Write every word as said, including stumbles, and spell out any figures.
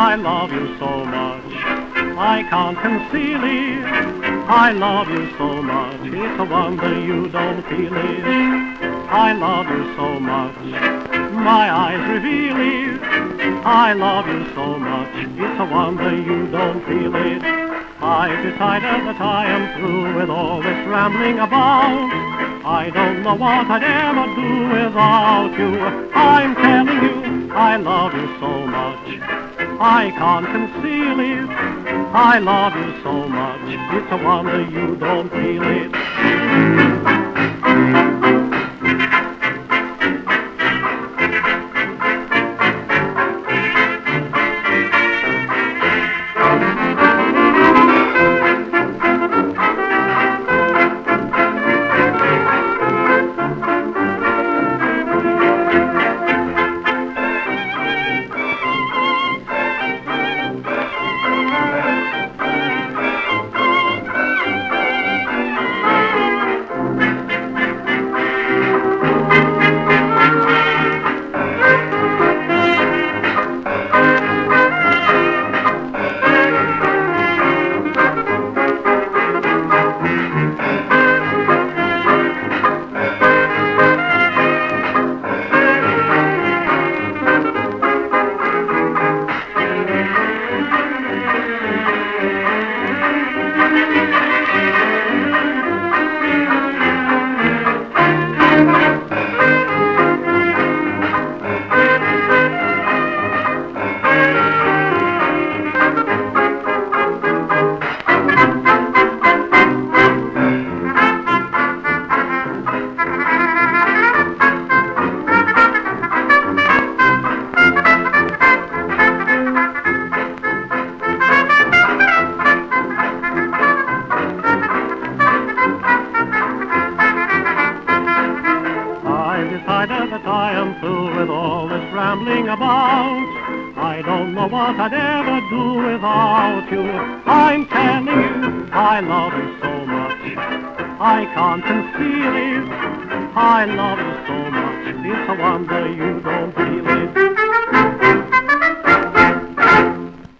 I love you so much, I can't conceal it. I love you so much, it's a wonder you don't feel it. I love you so much, my eyes reveal it. I love you so much, it's a wonder you don't feel it. I've decided that I am through with all this rambling about. I don't know what I'd ever do without you. I'm telling you, I love you so much, I can't conceal it. I love you so much, it's a wonder you don't feel it. Decided that I am through with all this rambling about. I don't know what I'd ever do without you. I'm telling you, I love you so much, I can't conceal it. I love you so much, it's a wonder you don't